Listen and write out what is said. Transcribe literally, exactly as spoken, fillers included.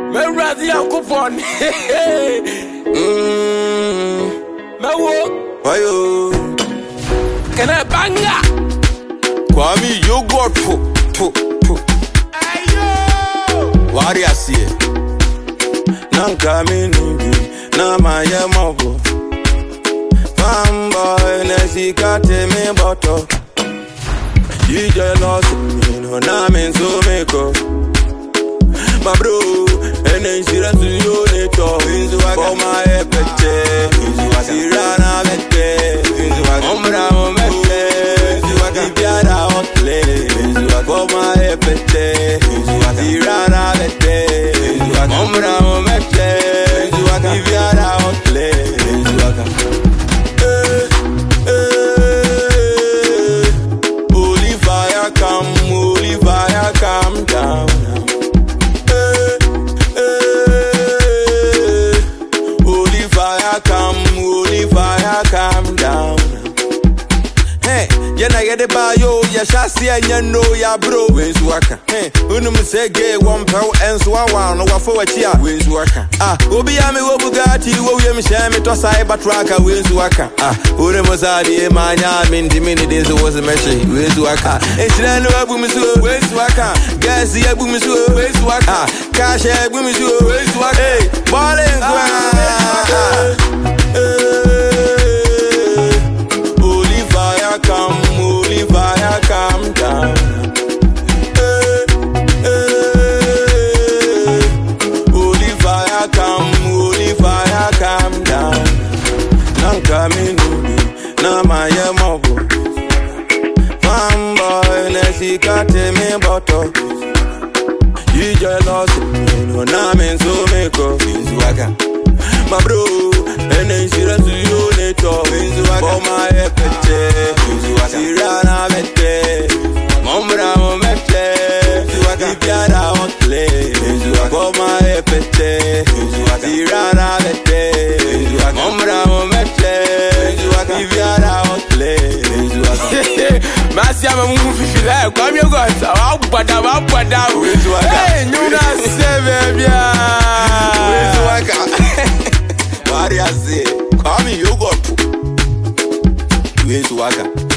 Me ready a coupon. Mmm. Me wo. Ayo. Can I bang ya? Kwame yogurt po po po. Ayo. Wari asiye. Nanka mini na maye mobo. Fanboy nesikate me boto. You jealous me no na me so me ko. My bro, and then she runs to you later. For my epete, Sirana mete, Ombra mete, Dibiara hotle. For my epete, Sirana mete, Ombra mete, Dibiara hotle. Holy fire come, holy fire come down. Calm down. Hey, yena yede ba yo ya shasi anya no ya bro wenzu waka. Hey, unu msege one pow enso wa no wafo wachi a wenzu waka. Ah, obi ya me wo Bugatti wo wie me share me to cyber truck wenzu waka. Ah, unu mozadi e manya mindi mini denzo was a meshi wenzu waka. Enchina no abu misu wenzu waka. Gas ya abu misu wenzu waka. Ah, cash ya abu misu wenzu waka. Hey, ballin' ah. Calm down. Hey, hey. Holy fire come, holy fire calm down. Nanka minu na maye mobo. Fanboy nesikate me boto. You jealous me no na me so me ko. My bro, and then she runs to you later. For my epete, Sirana mete, Mombra mete, Dibiara hotle. For my epete, Sirana mete, Mombra mete, Dibiara hotle. Masia mamu fifila kwa mi ogota wa bada wa bada. Hey, nyuna sevebia. Wenzu waka. Wari asiye. Kwame yogurt. Wenzu waka.